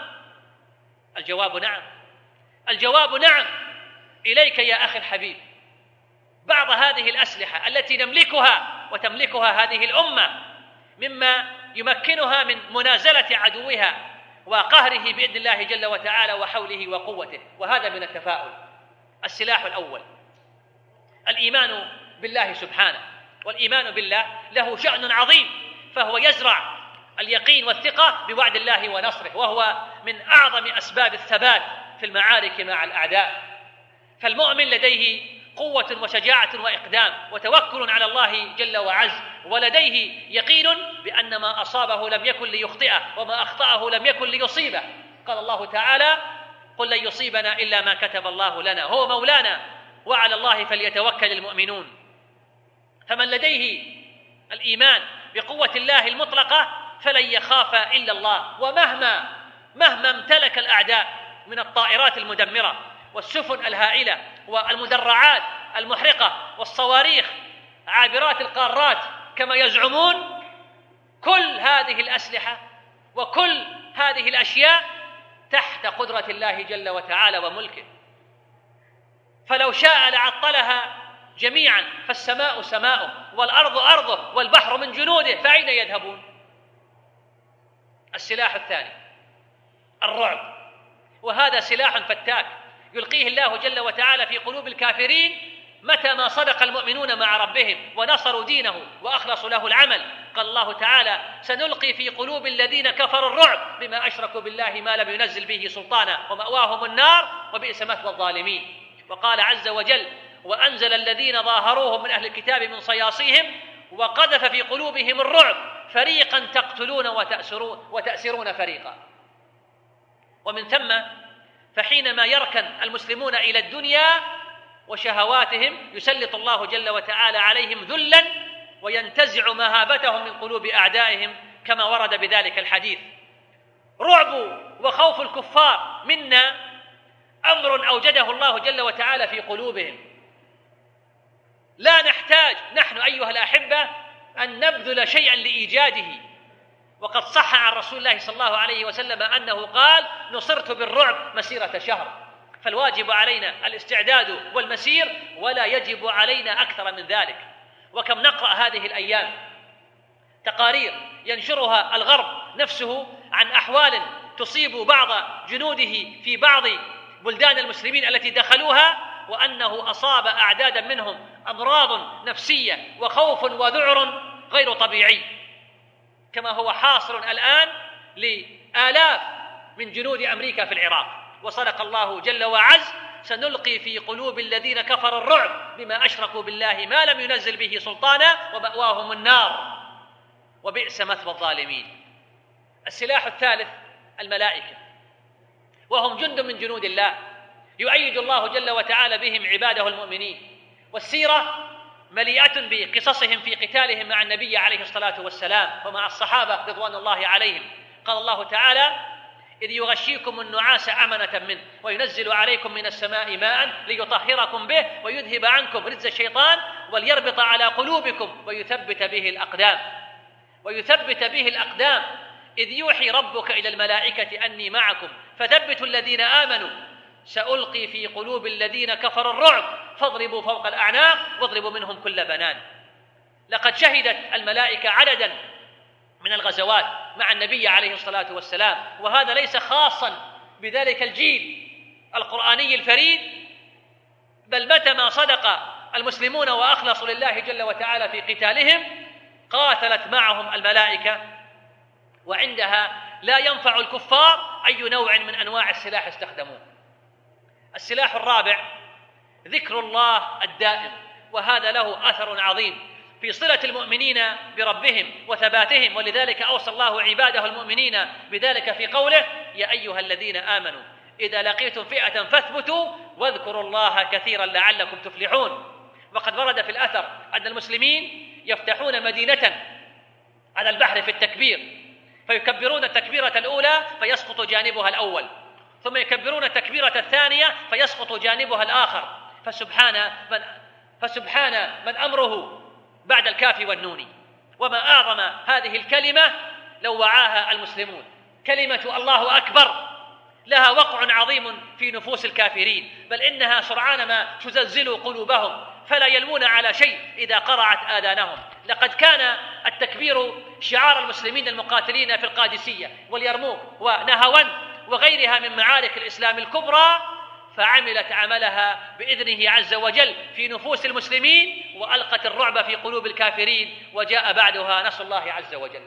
الجواب نعم. إليك يا أخي الحبيب بعض هذه الأسلحة التي نملكها وتملكها هذه الأمة مما يمكنها من منازلة عدوها وقهره بإذن الله جل وتعالى وحوله وقوته. وهذا من التفاؤل. السلاح الأول الإيمان بالله سبحانه. والإيمان بالله له شأن عظيم فهو يزرع اليقين والثقة بوعد الله ونصره وهو من أعظم أسباب الثبات في المعارك مع الأعداء. فالمؤمن لديه قوة وشجاعة وإقدام وتوكل على الله جل وعز ولديه يقين بأن ما أصابه لم يكن ليخطئه وما أخطأه لم يكن ليصيبه. قال الله تعالى قل لن يصيبنا إلا ما كتب الله لنا هو مولانا وعلى الله فليتوكل المؤمنون. فمن لديه الإيمان بقوة الله المطلقة فلن يخاف إلا الله ومهما امتلك الأعداء من الطائرات المدمرة والسفن الهائلة والمدرعات المحرقة والصواريخ عابرات القارات كما يزعمون كل هذه الأسلحة وكل هذه الأشياء تحت قدرة الله جل وتعالى وملكه فلو شاء لعطلها جميعا فالسماء سماؤه والأرض أرضه والبحر من جنوده فأين يذهبون؟ السلاح الثاني الرعب. وهذا سلاح فتاك يلقيه الله جل وتعالى في قلوب الكافرين متى ما صدق المؤمنون مع ربهم ونصروا دينه وأخلصوا له العمل. قال الله تعالى سنلقي في قلوب الذين كفروا الرعب بما أشركوا بالله ما لم ينزل به سلطانا ومأواهم النار وبئس مثوى الظالمين. وقال عز وجل وأنزل الذين ظاهروهم من أهل الكتاب من صياصيهم وقذف في قلوبهم الرعب فريقا تقتلون وتأسرون فريقا. ومن ثم فحينما يركن المسلمون إلى الدنيا وشهواتهم يسلط الله جل وتعالى عليهم ذلا وينتزع مهابتهم من قلوب أعدائهم كما ورد بذلك الحديث. رعب وخوف الكفار منا أمر أوجده الله جل وتعالى في قلوبهم، لا نحتاج نحن أيها الأحبة أن نبذل شيئا لإيجاده، وقد صح عن رسول الله صلى الله عليه وسلم أنه قال: نصرت بالرعب مسيرة شهر. فالواجب علينا الاستعداد والمسير، ولا يجب علينا أكثر من ذلك. وكم نقرأ هذه الأيام تقارير ينشرها الغرب نفسه عن أحوال تصيب بعض جنوده في بعض بلدان المسلمين التي دخلوها، وأنه أصاب أعدادا منهم أمراض نفسية وخوف وذعر غير طبيعي، كما هو حاصل الآن لآلاف من جنود أمريكا في العراق. وصدق الله جل وعز: سنلقي في قلوب الذين كفروا الرعب بما أشركوا بالله ما لم ينزل به سلطانا ومأواهم النار وبئس مثوى الظالمين. السلاح الثالث الملائكة، وهم جند من جنود الله يؤيد الله جل وتعالى بهم عباده المؤمنين. والسيرة مليئة بقصصهم في قتالهم مع النبي عليه الصلاة والسلام ومع الصحابة رضوان الله عليهم. قال الله تعالى: إذ يغشيكم النعاس أمنة منه وينزل عليكم من السماء ماء ليطهركم به ويذهب عنكم رجز الشيطان وليربط على قلوبكم ويثبت به الأقدام إذ يوحي ربك إلى الملائكة أني معكم فثبتوا الذين آمنوا سألقي في قلوب الذين كفروا الرعب فاضربوا فوق الأعناق واضربوا منهم كل بنان. لقد شهدت الملائكة عددا من الغزوات مع النبي عليه الصلاة والسلام، وهذا ليس خاصا بذلك الجيل القرآني الفريد، بل متى ما صدق المسلمون وأخلصوا لله جل وتعالى في قتالهم قاتلت معهم الملائكة، وعندها لا ينفع الكفار أي نوع من أنواع السلاح استخدموه. السلاح الرابع ذكر الله الدائم، وهذا له أثر عظيم في صلة المؤمنين بربهم وثباتهم، ولذلك أوصى الله عباده المؤمنين بذلك في قوله: يا أيها الذين آمنوا إذا لقيتم فئة فاثبتوا واذكروا الله كثيرا لعلكم تفلحون. وقد ورد في الأثر أن المسلمين يفتحون مدينة على البحر في التكبير، فيكبرون التكبيرة الأولى فيسقط جانبها الأول، ثم يكبرون التكبيرة الثانية فيسقط جانبها الآخر، فسبحان من أمره بعد الكاف والنون. وما أعظم هذه الكلمة لو وعاها المسلمون. كلمة الله أكبر لها وقع عظيم في نفوس الكافرين، بل إنها سرعان ما تزلزل قلوبهم فلا يلوون على شيء إذا قرعت آذانهم. لقد كان التكبير شعار المسلمين المقاتلين في القادسية واليرموك ونهاوند وغيرها من معارك الإسلام الكبرى، فعملت عملها بإذنه عز وجل في نفوس المسلمين وألقت الرعب في قلوب الكافرين، وجاء بعدها نصر الله عز وجل.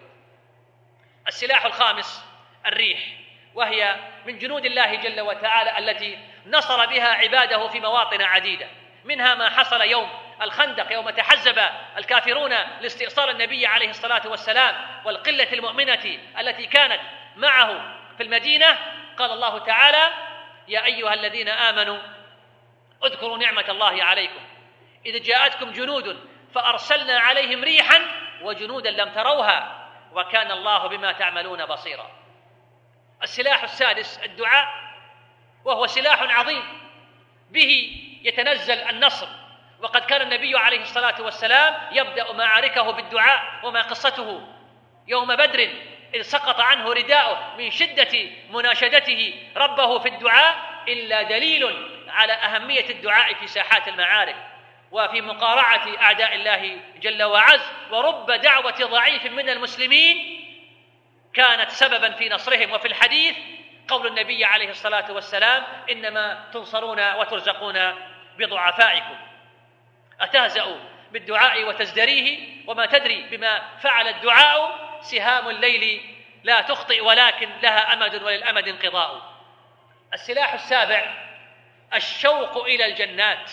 السلاح الخامس الريح، وهي من جنود الله جل وتعالى التي نصر بها عباده في مواطن عديدة، منها ما حصل يوم الخندق يوم تحزب الكافرون لاستئصال النبي عليه الصلاة والسلام والقلة المؤمنة التي كانت معه في المدينة. قال الله تعالى: يا أيها الذين آمنوا اذكروا نعمة الله عليكم إذ جاءتكم جنود فأرسلنا عليهم ريحا وجنودا لم تروها وكان الله بما تعملون بصيرا. السلاح السادس الدعاء، وهو سلاح عظيم به يتنزل النصر، وقد كان النبي عليه الصلاة والسلام يبدأ معاركه بالدعاء. وما قصته يوم بدر إذ سقط عنه رداؤه من شدة مناشدته ربه في الدعاء إلا دليل على أهمية الدعاء في ساحات المعارك وفي مقارعة أعداء الله جل وعز. ورب دعوة ضعيف من المسلمين كانت سببا في نصرهم. وفي الحديث قول النبي عليه الصلاة والسلام: إنما تنصرون وترزقون بضعفائكم. أتهزأ بالدعاء وتزدريه وما تدري بما فعل الدعاء. سهام الليل لا تخطئ ولكن لها أمد وللأمد انقضاء. السلاح السابع الشوق إلى الجنات.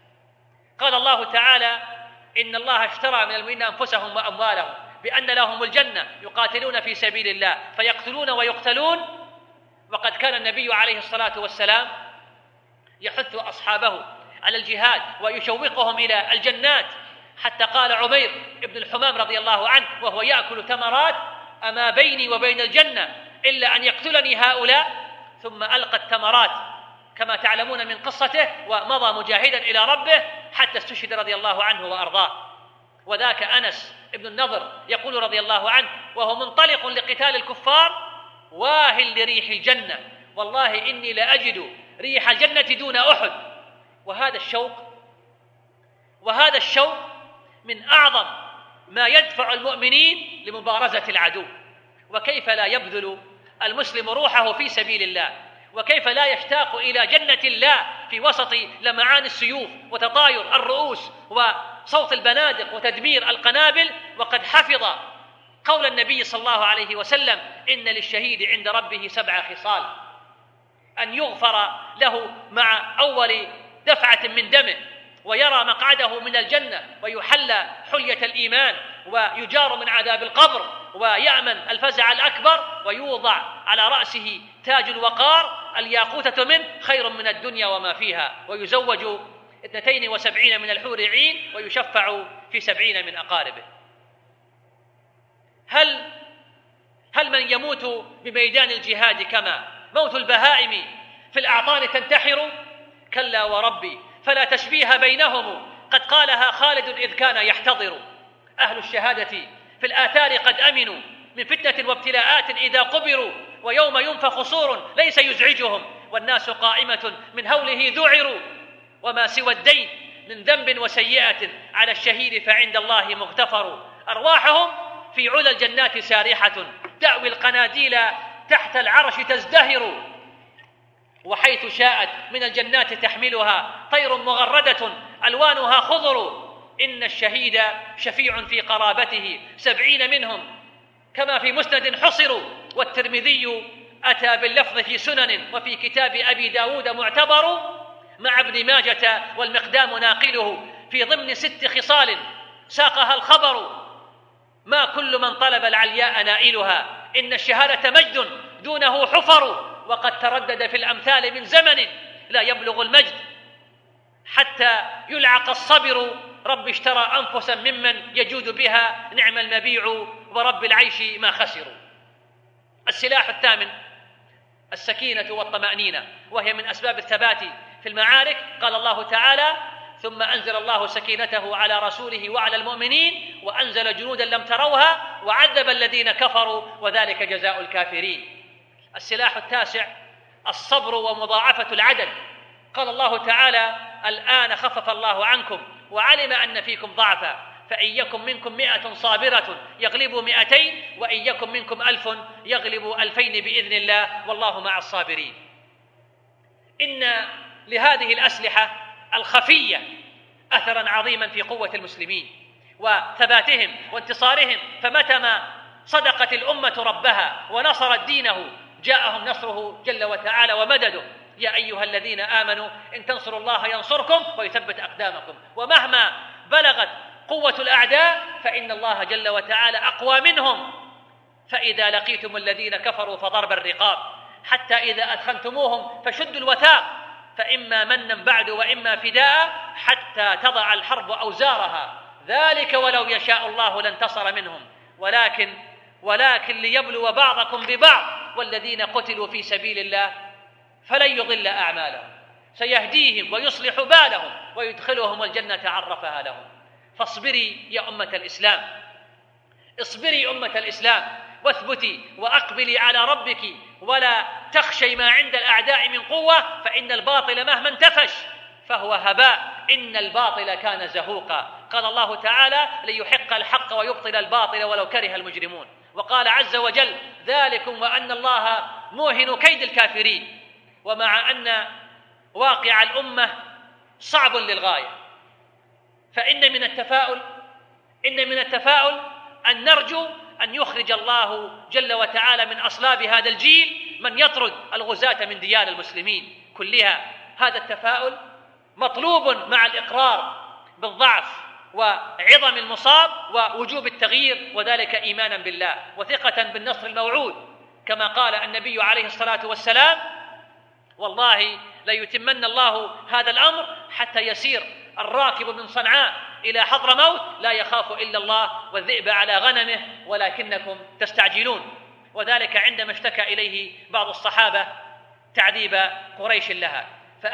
قال الله تعالى: إن الله اشترى من المؤمنين أنفسهم وأموالهم بأن لهم الجنة يقاتلون في سبيل الله فيقتلون ويقتلون وقد كان النبي عليه الصلاة والسلام يحث أصحابه على الجهاد ويشوقهم إلى الجنات، حتى قال عمير بن الحمام رضي الله عنه وهو يأكل تمرات: أما بيني وبين الجنة إلا أن يقتلني هؤلاء. ثم ألقى التمرات كما تعلمون من قصته، ومضى مجاهدا إلى ربه حتى استشهد رضي الله عنه وأرضاه. وذاك أنس بن النضر يقول رضي الله عنه وهو منطلق لقتال الكفار: واهل لريح الجنة، والله إني لأجد ريح الجنة دون أحد. وهذا الشوق من أعظم ما يدفع المؤمنين لمبارزة العدو. وكيف لا يبذل المسلم روحه في سبيل الله، وكيف لا يشتاق إلى جنة الله في وسط لمعان السيوف وتطاير الرؤوس وصوت البنادق وتدمير القنابل، وقد حفظ قول النبي صلى الله عليه وسلم: إن للشهيد عند ربه 7 خصال: أن يغفر له مع أول دفعة من دمه، ويرى مقعده من الجنة، ويحلى حلية الإيمان، ويجار من عذاب القبر، ويأمن الفزع الأكبر، ويوضع على رأسه تاج الوقار الياقوتة منه خير من الدنيا وما فيها، ويزوج 72 من الحور عين، ويشفع في 70 من أقاربه. هل من يموت بميدان الجهاد كما موت البهائم في الأعطان تنتحر؟ كلا وربي، فلا تشبيه بينهم، قد قالها خالد إذ كان يحتضر. أهل الشهادة في الآثار قد أمنوا من فتنة وابتلاءات إذا قبروا، ويوم ينفخ صور ليس يزعجهم، والناس قائمة من هوله ذعروا. وما سوى الدين من ذنب وسيئة على الشهيد فعند الله مغتفر. أرواحهم في علا الجنات سارحة، تأوي القناديل تحت العرش تزدهر، وحيث شاءت من الجنات تحملها طير مغردة ألوانها خضر. إن الشهيد شفيع في قرابته 70 منهم كما في مسند حصروا. والترمذي أتى باللفظ في سنن، وفي كتاب أبي داود معتبر، مع ابن ماجة والمقدام ناقله في ضمن 6 خصال ساقها الخبر: ما كل من طلب العلياء نائلها، إن الشهادة مجد دونه حفر. وقد تردد في الأمثال من زمن لا يبلغ المجد حتى يلعق الصبر. رب اشترى أنفسا ممن يجود بها، نعم المبيع ورب العيش ما خسروا. السلاح الثامن السكينة والطمأنينة، وهي من أسباب الثبات في المعارك. قال الله تعالى: ثم أنزل الله سكينته على رسوله وعلى المؤمنين وأنزل جنودا لم تروها وعذب الذين كفروا وذلك جزاء الكافرين. السلاح التاسع الصبر ومضاعفة العدد. قال الله تعالى: الآن خفف الله عنكم وعلم أن فيكم ضعفا، فإن يكن منكم 100 صابرة يغلبوا 200، وإن يكن منكم 1000 يغلبوا 2000 بإذن الله، والله مع الصابرين. إن لهذه الأسلحة الخفية أثرا عظيما في قوة المسلمين وثباتهم وانتصارهم، فمتى ما صدقت الأمة ربها ونصرت دينه جاءهم نصره جل وتعالى ومدده. يا أيها الذين آمنوا إن تنصروا الله ينصركم ويثبت أقدامكم. ومهما بلغت قوة الأعداء فإن الله جل وتعالى أقوى منهم. فإذا لقيتم الذين كفروا فضرب الرقاب حتى إذا أثخنتموهم فشدوا الوثاق، فإما منا بعد وإما فداء حتى تضع الحرب أوزارها، ذلك ولو يشاء الله لانتصر منهم، ولكن ليبلو بعضكم ببعض، والذين قتلوا في سبيل الله فلن يضل أعمالهم، سيهديهم ويصلح بالهم ويدخلهم الجنة عرفها لهم. فاصبري يا أمة الإسلام، اصبري أمة الإسلام، واثبتي وأقبلي على ربك، ولا تخشي ما عند الأعداء من قوة، فإن الباطل مهما انتفش فهو هباء، إن الباطل كان زهوقا. قال الله تعالى: ليحق الحق ويبطل الباطل ولو كره المجرمون. وقال عز وجل: ذلكم وأن الله موهن كيد الكافرين. ومع أن واقع الأمة صعب للغاية، فإن من التفاؤل أن نرجو أن يخرج الله جل وتعالى من أصلاب هذا الجيل من يطرد الغزاة من ديار المسلمين كلها. هذا التفاؤل مطلوب مع الإقرار بالضعف وعظم المصاب ووجوب التغيير، وذلك إيمانا بالله وثقة بالنصر الموعود. كما قال النبي عليه الصلاة والسلام: والله ليتمن الله هذا الأمر حتى يسير الراكب من صنعاء إلى حضرموت لا يخاف إلا الله والذئب على غنمه ولكنكم تستعجلون. وذلك عندما اشتكى إليه بعض الصحابة تعذيب قريش لها.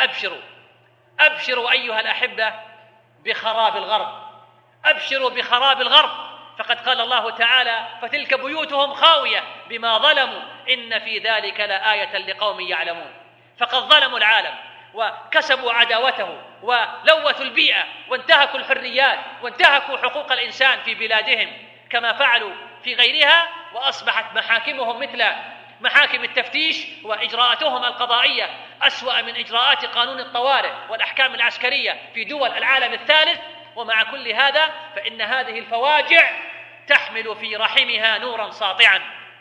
أبشروا أيها الأحبة بخراب الغرب، أبشروا بخراب الغرب، فقد قال الله تعالى: فتلك بيوتهم خاوية بما ظلموا إن في ذلك لآية لقوم يعلمون. فقد ظلموا العالم وكسبوا عداوته ولوثوا البيئة وانتهكوا الحريات وانتهكوا حقوق الإنسان في بلادهم كما فعلوا في غيرها، وأصبحت محاكمهم مثل محاكم التفتيش، وإجراءاتهم القضائية أسوأ من إجراءات قانون الطوارئ والأحكام العسكرية في دول العالم الثالث. ومع كل هذا فإن هذه الفواجع تحمل في رحمها نورا ساطعا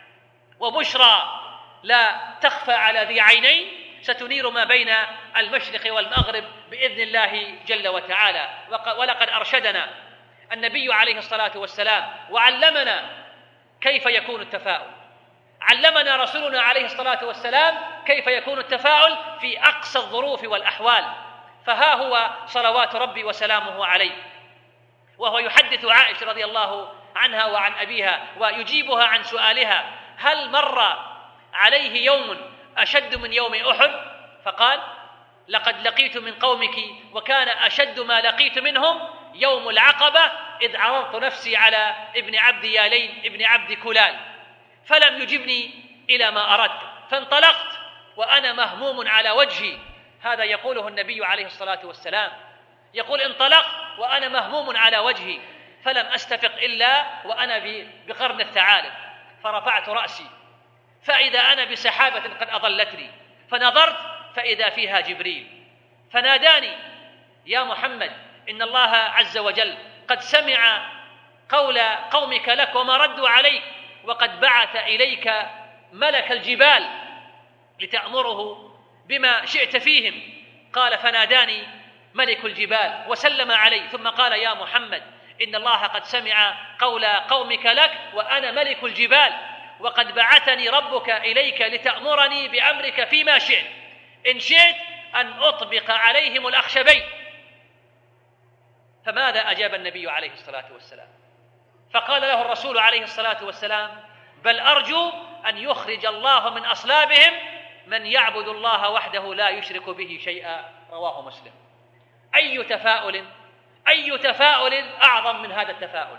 وبشرى لا تخفى على ذي عينين ستنير ما بين المشرق والمغرب بإذن الله جل وتعالى. ولقد أرشدنا النبي عليه الصلاة والسلام وعلمنا كيف يكون التفاؤل، علمنا رسولنا عليه الصلاة والسلام كيف يكون التفاؤل في أقصى الظروف والأحوال. فها هو صلوات ربي وسلامه عليه وهو يحدث عائشة رضي الله عنها وعن أبيها ويجيبها عن سؤالها: هل مر عليه يوم أشد من يوم أحد؟ فقال: لقد لقيت من قومك وكان أشد ما لقيت منهم يوم العقبة إذ عرضت نفسي على ابن عبد يالين ابن عبد كلال فلم يجبني إلى ما أردت فانطلقت وأنا مهموم على وجهي. هذا يقوله النبي عليه الصلاة والسلام، يقول: انطلقت وأنا مهموم على وجهي فلم أستفق إلا وأنا بقرن الثعالب، فرفعت رأسي فإذا أنا بسحابة قد أضلتني، فنظرت فإذا فيها جبريل فناداني: يا محمد إن الله عز وجل قد سمع قول قومك لك وما ردوا عليك، وقد بعث إليك ملك الجبال لتأمره بما شئت فيهم. قال: فناداني ملك الجبال وسلم علي ثم قال: يا محمد إن الله قد سمع قول قومك لك وأنا ملك الجبال، وقد بعثني ربك إليك لتأمرني بأمرك فيما شئت، إن شئت أن أطبق عليهم الأخشبين. فماذا أجاب النبي عليه الصلاة والسلام؟ فقال له الرسول عليه الصلاة والسلام: بل أرجو أن يخرج الله من أصلابهم من يعبد الله وحده لا يشرك به شيئا. رواه مسلم. أي تفاؤل أعظم من هذا التفاؤل؟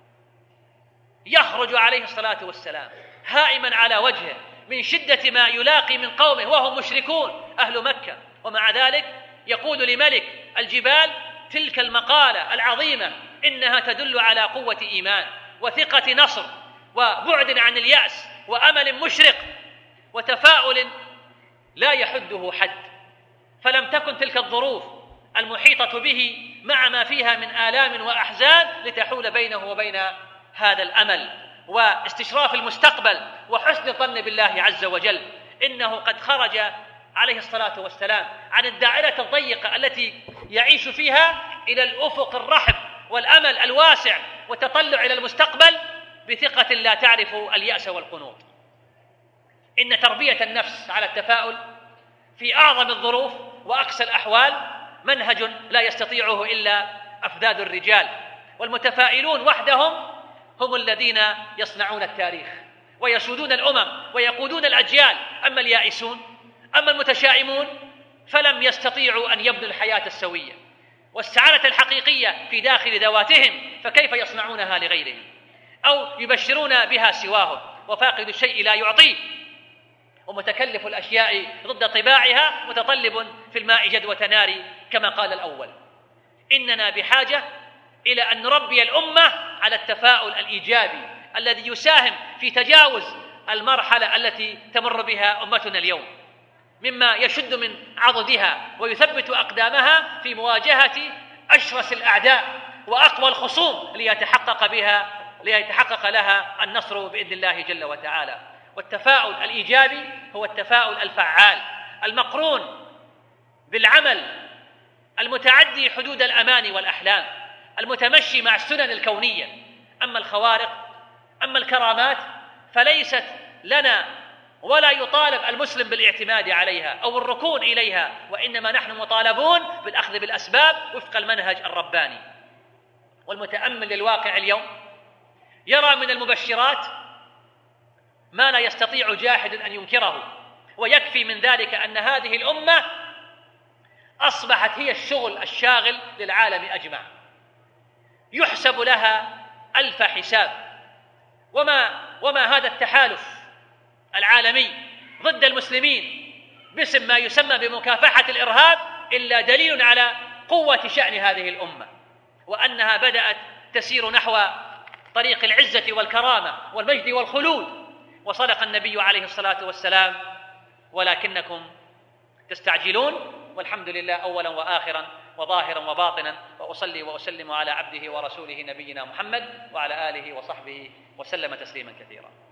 يخرج عليه الصلاة والسلام هائما على وجهه من شدة ما يلاقي من قومه وهم مشركون أهل مكة، ومع ذلك يقول لملك الجبال تلك المقالة العظيمة: إنها تدل على قوة إيمان وثقة نصر وبعد عن اليأس وأمل مشرق وتفاؤل لا يحده حد. فلم تكن تلك الظروف المحيطة به مع ما فيها من آلام وأحزان لتحول بينه وبين هذا الأمل واستشراف المستقبل وحسن الظن بالله عز وجل. إنه قد خرج عليه الصلاة والسلام عن الدائرة الضيقة التي يعيش فيها إلى الأفق الرحب والأمل الواسع وتطلع إلى المستقبل بثقة لا تعرف اليأس والقنوط. إن تربية النفس على التفاؤل في أعظم الظروف وأقسى الأحوال منهج لا يستطيعه إلا أفذاذ الرجال، والمتفائلون وحدهم هم الذين يصنعون التاريخ ويسودون الأمم ويقودون الأجيال. أما اليائسون، أما المتشائمون فلم يستطيعوا أن يبنوا الحياة السوية والسعادة الحقيقية في داخل ذواتهم، فكيف يصنعونها لغيرهم أو يبشرون بها سواهم؟ وفاقد الشيء لا يعطيه، ومتكلف الأشياء ضد طباعها متطلب في الماء جدوى نار كما قال الأول. إننا بحاجة إلى أن نربي الأمة على التفاؤل الإيجابي الذي يساهم في تجاوز المرحلة التي تمر بها أمتنا اليوم مما يشد من عضدها ويثبت أقدامها في مواجهة أشرس الأعداء وأقوى الخصوم ليتحقق لها النصر بإذن الله جل وتعالى. والتفاؤل الإيجابي هو التفاؤل الفعال المقرون بالعمل المتعدي حدود الأمان والأحلام المتمشي مع السنن الكونية. أما الخوارق، أما الكرامات، فليست لنا ولا يطالب المسلم بالاعتماد عليها أو الركون إليها، وإنما نحن مطالبون بالأخذ بالأسباب وفق المنهج الرباني. والمتأمل للواقع اليوم يرى من المبشرات ما لا يستطيع جاحد أن ينكره، ويكفي من ذلك أن هذه الأمة أصبحت هي الشغل الشاغل للعالم أجمع، يحسب لها ألف حساب. وما هذا التحالف العالمي ضد المسلمين باسم ما يسمى بمكافحة الإرهاب إلا دليل على قوة شأن هذه الأمة، وأنها بدأت تسير نحو طريق العزة والكرامة والمجد والخلود. وصدق النبي عليه الصلاة والسلام: ولكنكم تستعجلون. والحمد لله أولا وآخرا وظاهرا وباطنا، وأصلي وأسلم على عبده ورسوله نبينا محمد وعلى آله وصحبه وسلم تسليما كثيرا.